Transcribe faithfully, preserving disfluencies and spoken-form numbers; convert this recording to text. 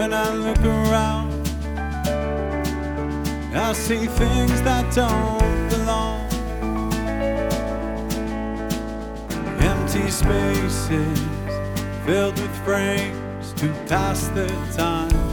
When I look around, I see things that don't belong. Empty spaces filled with frames to pass the time.